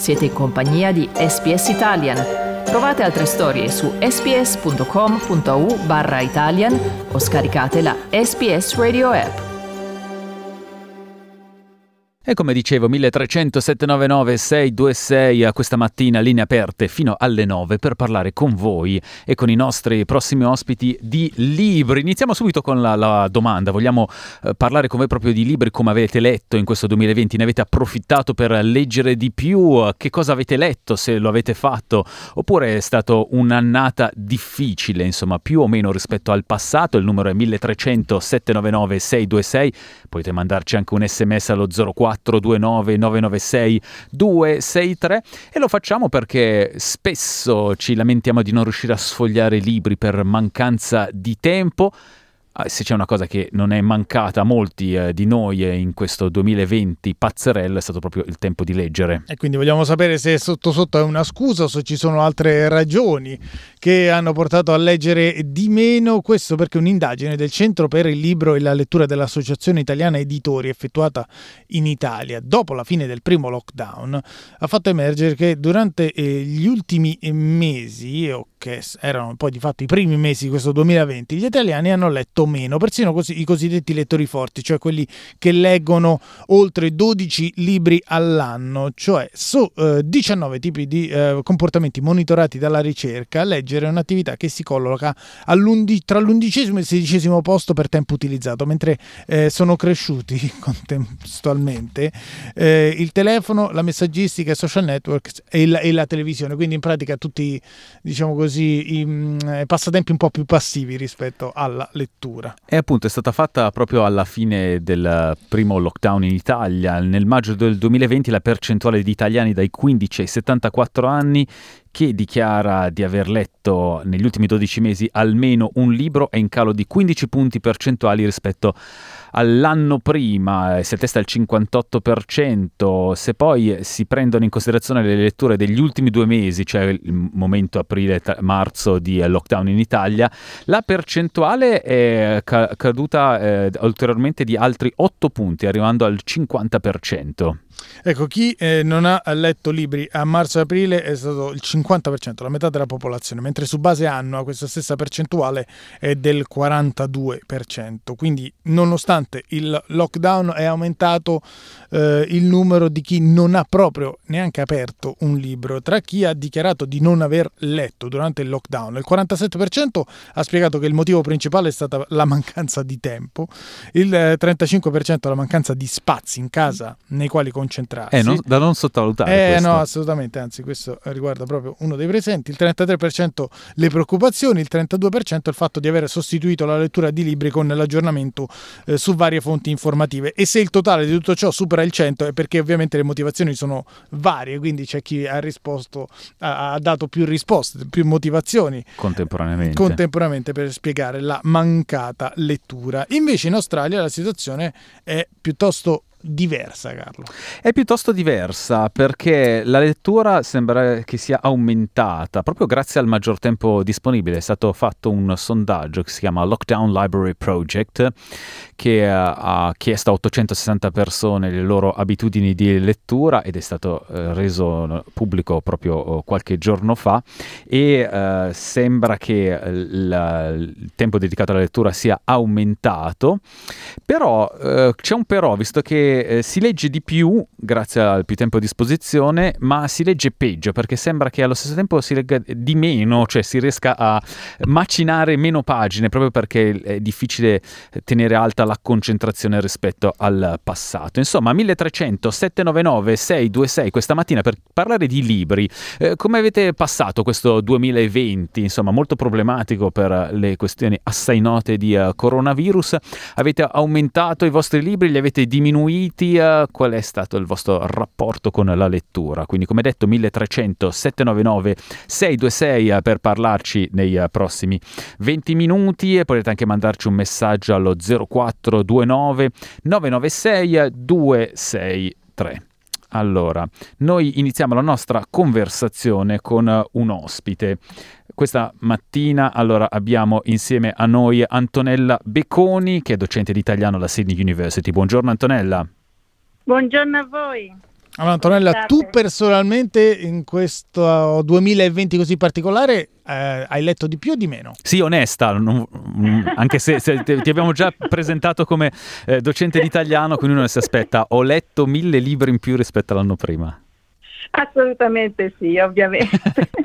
Siete in compagnia di SBS Italian. Trovate altre storie su sbs.com.au/Italian o scaricate la SBS Radio app. E come dicevo, 1300 799 626 questa mattina, linee aperte fino alle 9 per parlare con voi e con i nostri prossimi ospiti di libri. Iniziamo subito con la domanda. Vogliamo parlare con voi proprio di libri, come avete letto in questo 2020, ne avete approfittato per leggere di più, che cosa avete letto, se lo avete fatto, oppure è stato un'annata difficile, insomma, più o meno rispetto al passato. Il numero è 1300 799 626, potete mandarci anche un sms allo 0429 996 263 e lo facciamo perché spesso ci lamentiamo di non riuscire a sfogliare libri per mancanza di tempo. Se c'è una cosa che non è mancata a molti di noi in questo 2020 pazzerello è stato proprio il tempo di leggere. E quindi vogliamo sapere se sotto è una scusa o se ci sono altre ragioni che hanno portato a leggere di meno. Questo perché un'indagine del Centro per il Libro e la Lettura dell'Associazione Italiana Editori, effettuata in Italia dopo la fine del primo lockdown, ha fatto emergere che durante gli ultimi mesi, o che erano poi di fatto i primi mesi di questo 2020, gli italiani hanno letto meno, persino i cosiddetti lettori forti, cioè quelli che leggono oltre 12 libri all'anno, cioè su 19 tipi di comportamenti monitorati dalla ricerca. Leggere è un'attività che si colloca tra l'11° e il 16° posto per tempo utilizzato, mentre sono cresciuti contestualmente il telefono, la messaggistica, i social network e la televisione, quindi in pratica tutti, diciamo così, i passatempi un po' più passivi rispetto alla lettura. E appunto è stata fatta proprio alla fine del primo lockdown in Italia. Nel maggio del 2020 la percentuale di italiani dai 15 ai 74 anni che dichiara di aver letto negli ultimi 12 mesi almeno un libro è in calo di 15 punti percentuali rispetto all'anno prima, si attesta al 58%. Se poi si prendono in considerazione le letture degli ultimi 2 mesi, cioè il momento aprile-marzo di lockdown in Italia, la percentuale è caduta ulteriormente di altri 8 punti, arrivando al 50%. Ecco, chi non ha letto libri a marzo e aprile è stato il 50%, la metà della popolazione, mentre su base annua questa stessa percentuale è del 42%. Quindi, nonostante il lockdown, è aumentato il numero di chi non ha proprio neanche aperto un libro. Tra chi ha dichiarato di non aver letto durante il lockdown, il 47% ha spiegato che il motivo principale è stata la mancanza di tempo, il 35% la mancanza di spazi in casa nei quali concentrarsi. Da non sottovalutare questo. No, assolutamente, anzi questo riguarda proprio uno dei presenti. Il 33% le preoccupazioni, il 32% il fatto di aver sostituito la lettura di libri con l'aggiornamento su varie fonti informative. E se il totale di tutto ciò supera il 100 è perché ovviamente le motivazioni sono varie, quindi c'è chi ha risposto, ha dato più risposte, più motivazioni contemporaneamente per spiegare la mancata lettura. Invece in Australia la situazione è piuttosto diversa, Carlo. È piuttosto diversa perché la lettura sembra che sia aumentata proprio grazie al maggior tempo disponibile. È stato fatto un sondaggio che si chiama Lockdown Library Project, che ha chiesto a 860 persone le loro abitudini di lettura ed è stato reso pubblico proprio qualche giorno fa, e sembra che il tempo dedicato alla lettura sia aumentato. Però c'è un però, visto che si legge di più grazie al più tempo a disposizione, ma si legge peggio perché sembra che allo stesso tempo si legga di meno, cioè si riesca a macinare meno pagine proprio perché è difficile tenere alta la concentrazione rispetto al passato. Insomma, 1300 799 626 questa mattina per parlare di libri. Come avete passato questo 2020? Insomma, molto problematico per le questioni assai note di coronavirus. Avete aumentato i vostri libri? Li avete diminuiti? Qual è stato il vostro rapporto con la lettura? Quindi, come detto, 1300 799 626 per parlarci nei prossimi 20 minuti, e potete anche mandarci un messaggio allo 0429 996 263. Allora, noi iniziamo la nostra conversazione con un ospite. Questa mattina allora abbiamo insieme a noi Antonella Becconi, che è docente di italiano alla Sydney University. Buongiorno Antonella. Buongiorno a voi. Allora, Antonella, tu personalmente in questo 2020 così particolare hai letto di più o di meno? Sì, onesta, anche se ti abbiamo già presentato come docente di italiano, quindi uno si aspetta, ho letto 1000 libri in più rispetto all'anno prima. Assolutamente sì, ovviamente.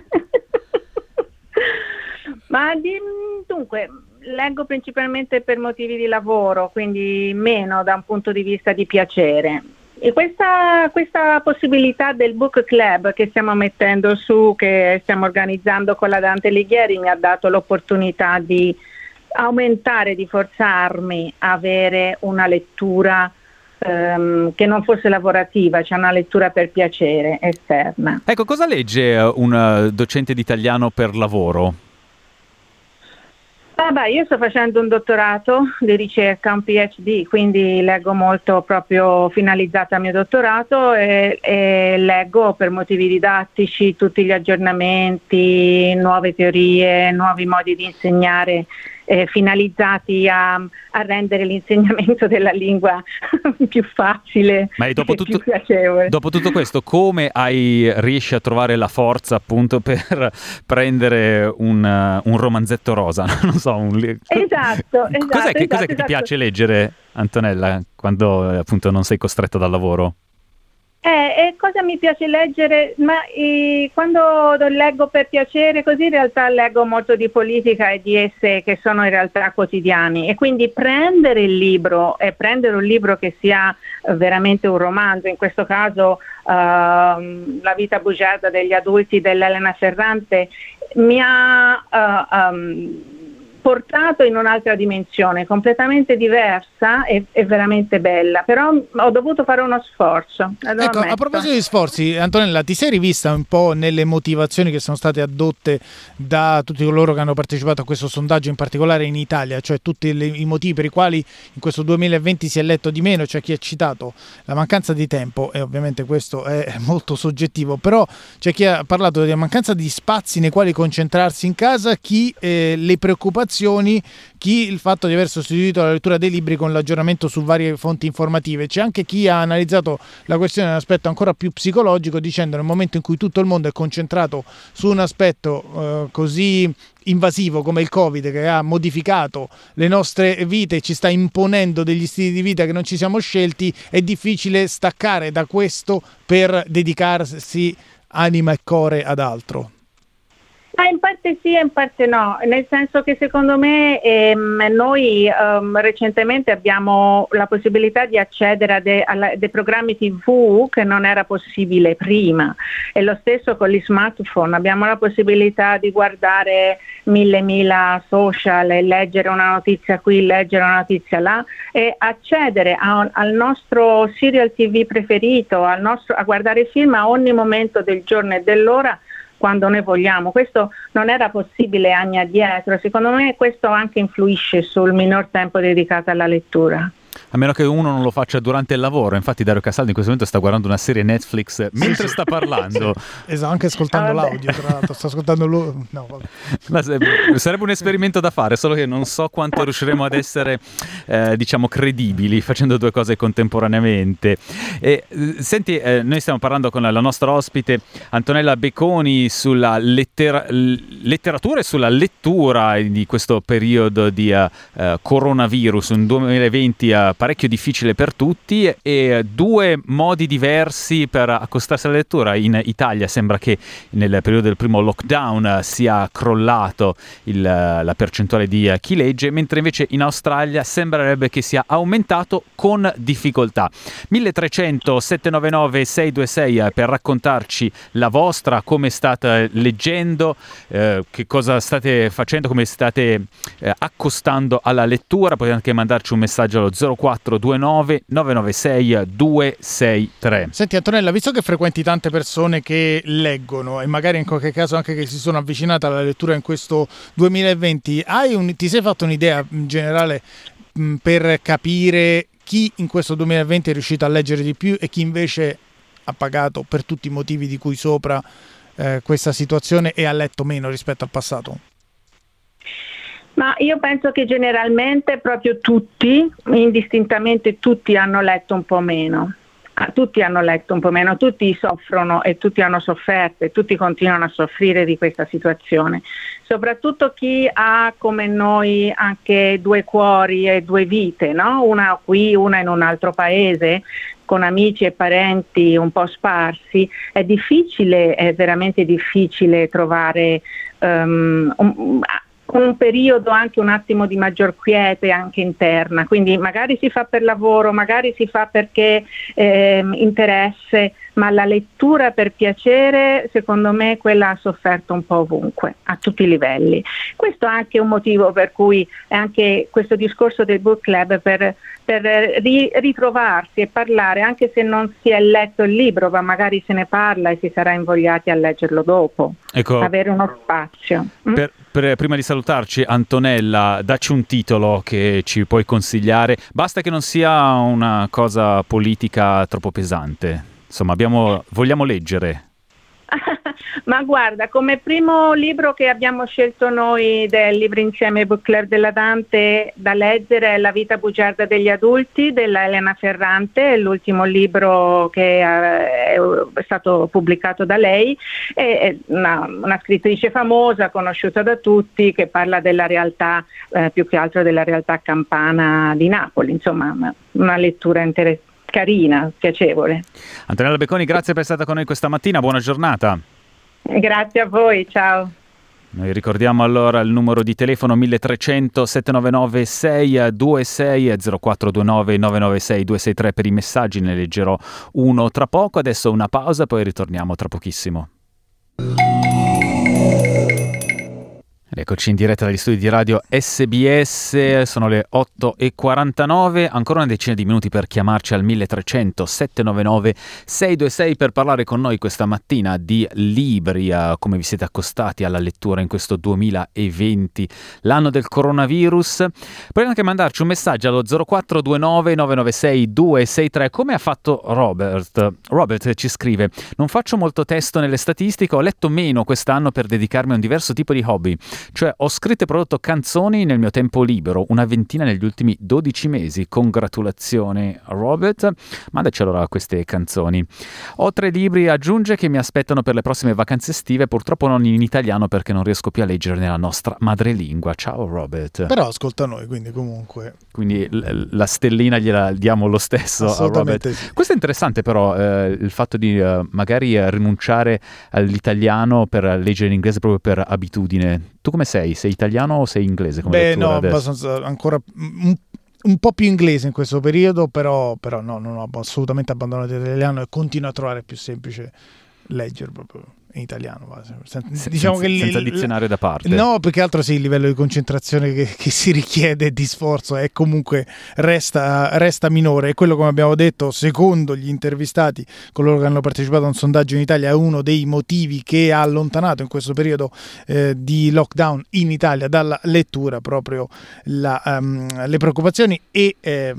Ma dunque, leggo principalmente per motivi di lavoro, quindi meno da un punto di vista di piacere. E questa possibilità del book club che stiamo mettendo su, che stiamo organizzando con la Dante Alighieri, mi ha dato l'opportunità di aumentare, di forzarmi a avere una lettura che non fosse lavorativa, cioè una lettura per piacere esterna. Ecco, cosa legge un docente di italiano per lavoro? Io sto facendo un dottorato di ricerca, un PhD, quindi leggo molto proprio finalizzata al mio dottorato e leggo per motivi didattici tutti gli aggiornamenti, nuove teorie, nuovi modi di insegnare finalizzati a rendere l'insegnamento della lingua più facile e più piacevole. Dopo tutto questo, come riesci a trovare la forza appunto per prendere un romanzetto rosa? Non so, Esatto. Cos'è che ti piace leggere, Antonella, quando appunto non sei costretta dal lavoro? E cosa mi piace leggere? Quando leggo per piacere, così in realtà leggo molto di politica e di essay che sono in realtà quotidiani, e quindi prendere il libro e prendere un libro che sia veramente un romanzo, in questo caso La vita bugiarda degli adulti dell'Elena Ferrante, mi ha portato in un'altra dimensione completamente diversa e veramente bella, però ho dovuto fare uno sforzo. Ecco, a proposito di sforzi, Antonella, ti sei rivista un po' nelle motivazioni che sono state addotte da tutti coloro che hanno partecipato a questo sondaggio, in particolare in Italia, cioè tutti i motivi per i quali in questo 2020 si è letto di meno? Cioè chi ha citato la mancanza di tempo, e ovviamente questo è molto soggettivo, però c'è chi ha parlato della mancanza di spazi nei quali concentrarsi in casa, chi le preoccupazioni, chi il fatto di aver sostituito la lettura dei libri con l'aggiornamento su varie fonti informative. C'è anche chi ha analizzato la questione da un aspetto ancora più psicologico, dicendo nel momento in cui tutto il mondo è concentrato su un aspetto così invasivo come il Covid, che ha modificato le nostre vite e ci sta imponendo degli stili di vita che non ci siamo scelti, è difficile staccare da questo per dedicarsi anima e cuore ad altro. In parte sì e in parte no, nel senso che secondo me noi recentemente abbiamo la possibilità di accedere a dei programmi TV che non era possibile prima, e lo stesso con gli smartphone, abbiamo la possibilità di guardare mille social e leggere una notizia qui, leggere una notizia là e accedere al nostro serial TV preferito, a guardare film a ogni momento del giorno e dell'ora, quando noi vogliamo. Questo non era possibile anni addietro. Secondo me questo anche influisce sul minor tempo dedicato alla lettura. A meno che uno non lo faccia durante il lavoro. Infatti Dario Castaldi in questo momento sta guardando una serie Netflix mentre sta parlando. Esatto, anche ascoltando l'audio, tra l'altro. Sta ascoltando lui. No, sarebbe un esperimento da fare, solo che non so quanto riusciremo ad essere credibili facendo due cose contemporaneamente. Senti, noi stiamo parlando con la nostra ospite Antonella Becconi sulla letteratura e sulla lettura di questo periodo di coronavirus, un 2020 parecchio difficile per tutti, e due modi diversi per accostarsi alla lettura. In Italia sembra che nel periodo del primo lockdown sia crollato la percentuale di chi legge, mentre invece in Australia sembrerebbe che sia aumentato con difficoltà. 1300 799 626 per raccontarci la vostra, come state leggendo, che cosa state facendo, come state accostando alla lettura. Potete anche mandarci un messaggio allo 0429 996 263. Senti Antonella, visto che frequenti tante persone che leggono e magari in qualche caso anche che si sono avvicinate alla lettura in questo 2020, ti sei fatto un'idea in generale per capire chi in questo 2020 è riuscito a leggere di più e chi invece ha pagato per tutti i motivi di cui sopra questa situazione e ha letto meno rispetto al passato? Ma io penso che generalmente proprio tutti, indistintamente tutti, hanno letto un po' meno. tutti hanno letto un po' meno, tutti soffrono e tutti hanno sofferto e tutti continuano a soffrire di questa situazione. Soprattutto chi ha come noi anche due cuori e due vite, no? Una qui, una in un altro paese, con amici e parenti un po' sparsi, è difficile, è veramente difficile trovare un periodo anche un attimo di maggior quiete anche interna, quindi magari si fa per lavoro, magari si fa perché interesse, ma la lettura per piacere, secondo me, quella ha sofferto un po' ovunque, a tutti i livelli. Questo è anche un motivo per cui è anche questo discorso del book club per ritrovarsi e parlare, anche se non si è letto il libro, ma magari se ne parla e si sarà invogliati a leggerlo dopo, ecco, avere uno spazio. Prima di salutarci, Antonella, dacci un titolo che ci puoi consigliare, basta che non sia una cosa politica troppo pesante. Insomma, vogliamo leggere. Ma guarda, come primo libro che abbiamo scelto noi del Libri Insieme Book Club della Dante da leggere è La vita bugiarda degli adulti della Elena Ferrante, è l'ultimo libro che è stato pubblicato da lei, è una scrittrice famosa, conosciuta da tutti, che parla della realtà, più che altro della realtà campana di Napoli, insomma una lettura interessante. Carina, piacevole. Antonella Becconi, grazie per essere stata con noi questa mattina, buona giornata. Grazie a voi, ciao. Noi ricordiamo allora il numero di telefono 1300 799 626 0429 996 263 per i messaggi, ne leggerò uno tra poco. Adesso una pausa, poi ritorniamo tra pochissimo. Eccoci in diretta dagli studi di radio SBS, sono le 8:49, ancora una decina di minuti per chiamarci al 1300 799 626 per parlare con noi questa mattina di libri, come vi siete accostati alla lettura in questo 2020, l'anno del coronavirus. Puoi anche mandarci un messaggio allo 0429 996 263, come ha fatto Robert. Robert ci scrive: non faccio molto testo nelle statistiche, ho letto meno quest'anno per dedicarmi a un diverso tipo di hobby. Cioè ho scritto e prodotto canzoni nel mio tempo libero, una ventina negli ultimi 12 mesi. Congratulazioni Robert, mandaci allora queste canzoni. Ho 3 libri, aggiunge, che mi aspettano per le prossime vacanze estive, purtroppo non in italiano perché non riesco più a leggere nella nostra madrelingua. Ciao Robert. Però ascolta noi, quindi comunque. Quindi la stellina gliela diamo lo stesso a Robert. Sì. Questo è interessante però, il fatto di magari rinunciare all'italiano per leggere in inglese proprio per abitudine. Tu come sei? Sei italiano o sei inglese? Come lettura adesso? Abbastanza, ancora un po' più inglese in questo periodo, però no, non ho assolutamente abbandonato l'italiano e continuo a trovare più semplice leggere proprio in italiano, diciamo senza dizionario da parte. No, più che altro sì, il livello di concentrazione che si richiede, di sforzo, è comunque resta minore, e quello, come abbiamo detto, secondo gli intervistati, coloro che hanno partecipato a un sondaggio in Italia, è uno dei motivi che ha allontanato in questo periodo di lockdown in Italia dalla lettura, proprio le preoccupazioni e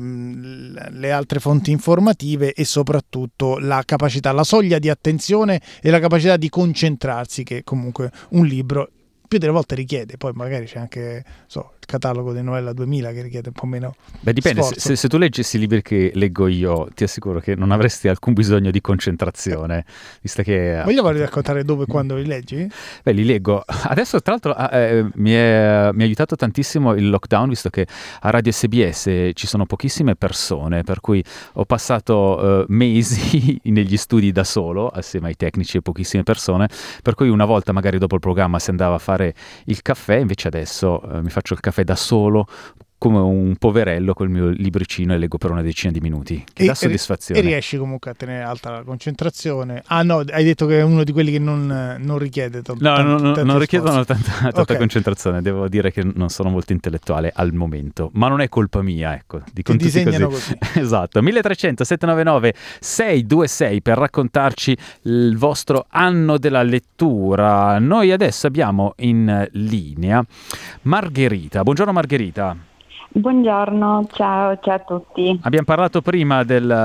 le altre fonti informative, e soprattutto la capacità, la soglia di attenzione e la capacità di concentrarsi che comunque un libro più delle volte richiede. Poi magari c'è anche il catalogo di Novella 2000 che richiede un po' meno. Beh, dipende, se tu leggessi i libri che leggo io, ti assicuro che non avresti alcun bisogno di concentrazione, visto che... Vogliamo raccontare dove e quando li leggi? Beh, li leggo. Adesso tra l'altro mi ha aiutato tantissimo il lockdown, visto che a Radio SBS ci sono pochissime persone, per cui ho passato mesi negli studi da solo, assieme ai tecnici e pochissime persone, per cui una volta magari dopo il programma si andava a fare il caffè, invece adesso mi faccio il caffè da solo come un poverello col mio libricino e leggo per una decina di minuti, che dà soddisfazione. E riesci comunque a tenere alta la concentrazione. Ah no, hai detto che è uno di quelli che non richiede non richiedono tanta concentrazione. Devo dire che non sono molto intellettuale al momento, ma non è colpa mia, ecco. Ti disegnano così. Esatto. 1300 799 626 per raccontarci il vostro anno della lettura. Noi adesso abbiamo in linea Margherita. Buongiorno Margherita. Buongiorno, ciao a tutti. Abbiamo parlato prima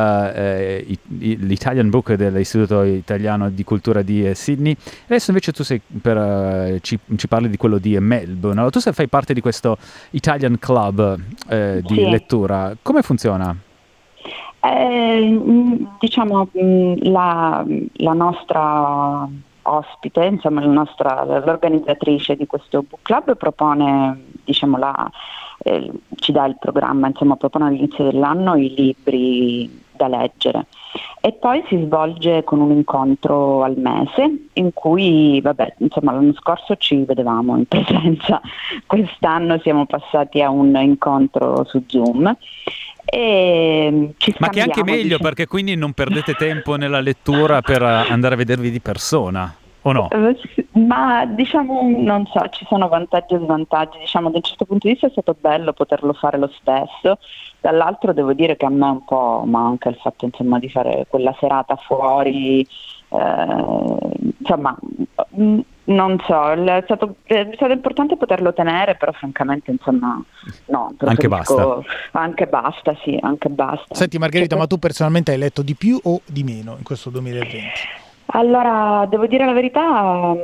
dell'Italian Book dell'Istituto Italiano di Cultura di Sydney. Adesso invece tu ci parli di quello di Melbourne. Allora, tu fai parte di questo Italian Club di lettura. Come funziona? Diciamo la nostra ospite, insomma l'organizzatrice di questo book club propone, diciamo, ci dà il programma, insomma propone all'inizio dell'anno i libri da leggere e poi si svolge con un incontro al mese in cui, vabbè, insomma l'anno scorso ci vedevamo in presenza, quest'anno siamo passati a un incontro su Zoom. E ma che è anche meglio, diciamo, perché quindi non perdete tempo nella lettura per andare a vedervi di persona, o no? Ma diciamo, non so, ci sono vantaggi e svantaggi, diciamo, da un certo punto di vista è stato bello poterlo fare lo stesso, dall'altro devo dire che a me un po' manca il fatto, insomma, di fare quella serata fuori, insomma, non so, è stato importante poterlo tenere, però francamente, insomma, no, anche basta. Anche basta, sì, anche basta. Senti Margherita, ma tu personalmente hai letto di più o di meno in questo 2020? Allora, devo dire la verità,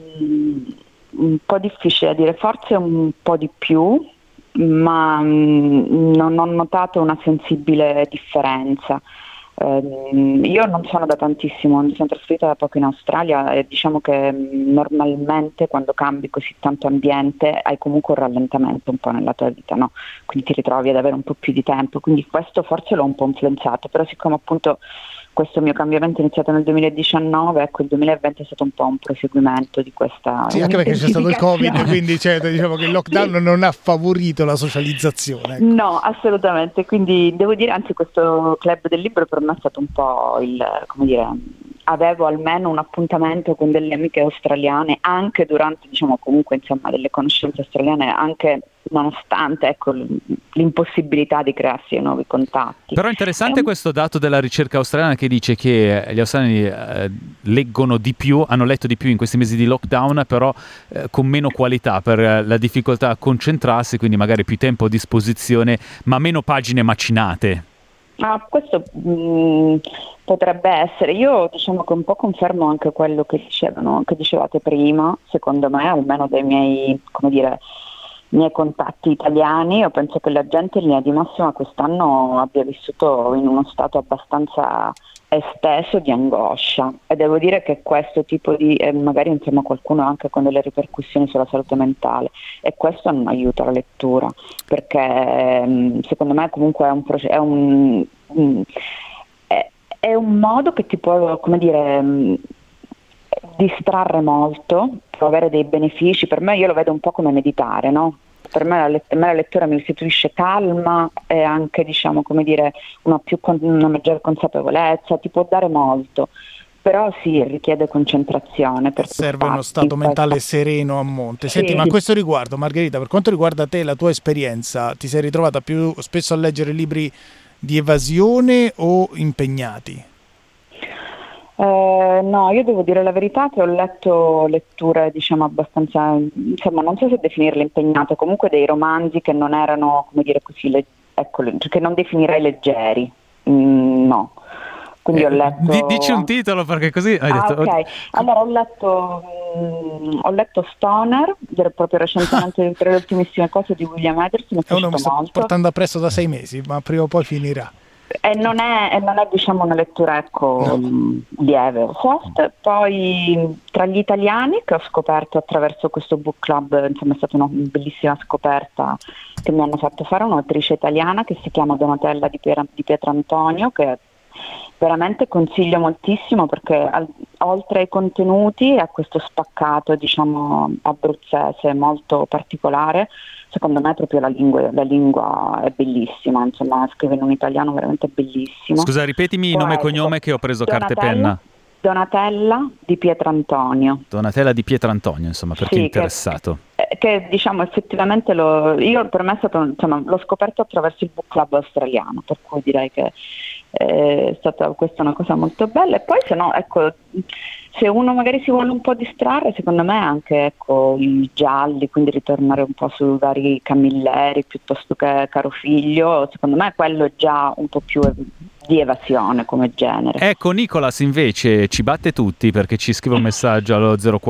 un po' difficile da dire, forse un po' di più, ma non ho notato una sensibile differenza. Io non sono da tantissimo, mi sono trasferita da poco in Australia e diciamo che normalmente quando cambi così tanto ambiente hai comunque un rallentamento un po' nella tua vita, no? Quindi ti ritrovi ad avere un po' più di tempo, quindi questo forse l'ho un po' influenzato, però siccome appunto questo mio cambiamento è iniziato nel 2019, ecco, il 2020 è stato un po' un proseguimento di questa. Sì, anche perché c'è stato il Covid, quindi diciamo che il lockdown non ha favorito la socializzazione. Ecco. No, assolutamente, quindi devo dire, anzi questo club del libro per me è stato un po' come dire, avevo almeno un appuntamento con delle amiche australiane, anche durante, diciamo, comunque insomma delle conoscenze australiane, anche nonostante, ecco, l'impossibilità di crearsi nuovi contatti. Però è interessante questo dato della ricerca australiana che dice che gli australiani leggono di più, hanno letto di più in questi mesi di lockdown, però con meno qualità per la difficoltà a concentrarsi, quindi magari più tempo a disposizione, ma meno pagine macinate. Questo potrebbe essere. Io diciamo che un po' confermo anche quello che dicevate prima, secondo me, almeno dai miei contatti italiani. Io penso che la gente in linea di massima quest'anno abbia vissuto in uno stato abbastanza esteso di angoscia, e devo dire che questo tipo di magari insomma qualcuno anche con delle ripercussioni sulla salute mentale, e questo non aiuta la lettura, perché secondo me comunque è un modo che ti può, come dire, distrarre molto, può avere dei benefici. Per me, io lo vedo un po' come meditare, no? Per me la lettura mi restituisce calma e anche, diciamo, come dire, una maggiore consapevolezza, ti può dare molto, però sì, richiede concentrazione. Serve uno stato mentale sereno a monte. Senti, ma a questo riguardo, Margherita, per quanto riguarda te, la tua esperienza, ti sei ritrovata più spesso a leggere libri di evasione o impegnati? No, io devo dire la verità che ho letto letture, diciamo, abbastanza, insomma, non so se definirle impegnate, comunque dei romanzi che non erano, come dire così, che non definirei leggeri, no. Quindi ho letto. Dici un titolo, perché così hai detto. Ok, allora ho letto Stoner, proprio recentemente, tra le ultimissime cose di William Anderson, mi è piaciuto mi sto molto. portando appresso da 6 mesi, ma prima o poi finirà. E non è diciamo una lettura, ecco, lieve o soft. Poi tra gli italiani che ho scoperto attraverso questo book club, insomma è stata una bellissima scoperta che mi hanno fatto fare un'autrice italiana che si chiama Donatella di Pietrantonio, che veramente consiglio moltissimo, perché oltre ai contenuti a questo spaccato, diciamo, abruzzese molto particolare, secondo me proprio la lingua è bellissima, insomma scrive in un italiano veramente bellissimo. Scusa, ripetimi nome e cognome che ho preso carta e penna. Donatella di Pietrantonio. Donatella di Pietrantonio, insomma, per chi è interessato. Che diciamo effettivamente per me è stato, insomma, l'ho scoperto attraverso il book club australiano, per cui direi che è stata questa una cosa molto bella. E poi se no, ecco, se uno magari si vuole un po' distrarre, secondo me anche, ecco, i gialli, quindi ritornare un po' sui vari Camilleri piuttosto che Caro Figlio, secondo me quello è già un po' più di evasione come genere. Ecco, Nicolas invece ci batte tutti, perché ci scrive un messaggio allo 04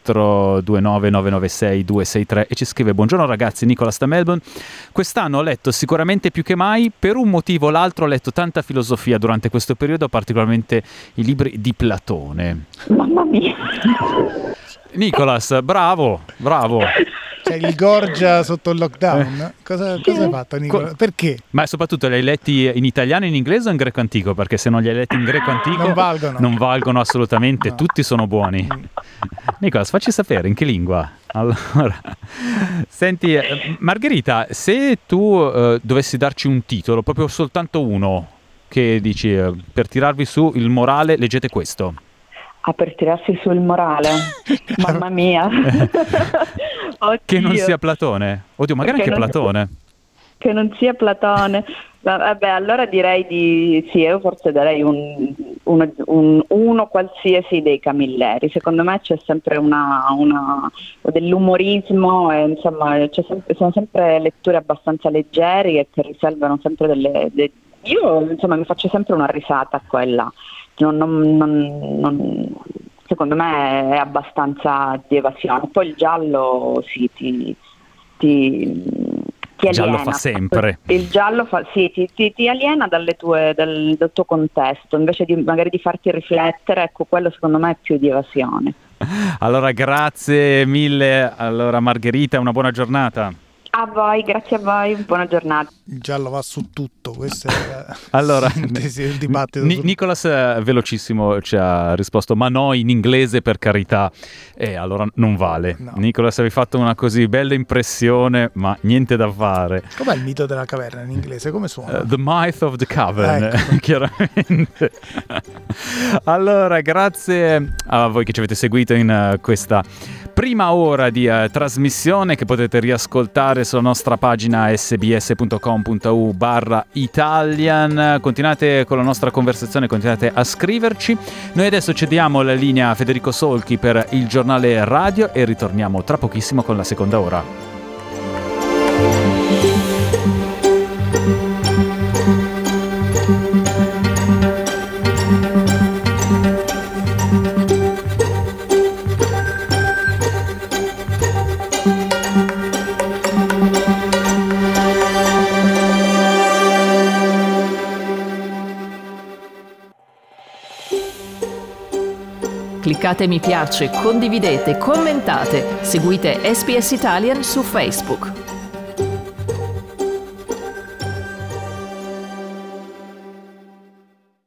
334 29 996 263 e ci scrive: buongiorno ragazzi, Nicolas da Melbourne. Quest'anno ho letto sicuramente più che mai, per un motivo o l'altro ho letto tanta filosofia durante questo periodo, particolarmente i libri di Platone. Mamma mia. Nicolas, bravo. C'è il Gorgia sotto il lockdown. Cosa hai fatto, Nicola? Perché? Ma soprattutto li hai letti in italiano, in inglese o in greco antico? Perché se non li hai letti in greco antico non valgono assolutamente, no. Tutti sono buoni. Nicolas, facci sapere in che lingua. Allora, senti, Margherita, se tu dovessi darci un titolo, proprio soltanto uno, che dici per tirarvi su il morale, leggete questo. Per tirarsi su il morale? Mamma mia. Che non sia Platone. Oddio, magari anche Platone. Che non sia Platone. Vabbè, allora direi io forse darei uno qualsiasi dei Camilleri. Secondo me c'è sempre dell'umorismo e insomma sono sempre letture abbastanza leggeri e che risolvono sempre io insomma mi faccio sempre una risata a quella. Secondo me è abbastanza di evasione. Poi il giallo sì, ti il giallo fa sempre. Il giallo ti aliena dal tuo contesto, invece magari di farti riflettere, ecco, quello secondo me è più di evasione. Allora, grazie mille. Allora, Margherita, una buona giornata. A voi, grazie a voi, buona giornata. Il giallo va su tutto, questo è allora, il dibattito. Nicolas velocissimo ci ha risposto: ma no, in inglese per carità. Allora non vale. No. Nicolas, avevi fatto una così bella impressione, ma niente da fare. Com'è il mito della caverna in inglese? Come suona? The Myth of the Cavern, ecco. Chiaramente. Allora, grazie a voi che ci avete seguito in questa prima ora di trasmissione che potete riascoltare sulla nostra pagina sbs.com.u/Italian. Continuate con la nostra conversazione, continuate a scriverci. Noi adesso cediamo la linea a Federico Solchi per il giornale radio e ritorniamo tra pochissimo con la seconda ora. Cliccate mi piace, condividete, commentate, seguite SBS Italian su Facebook.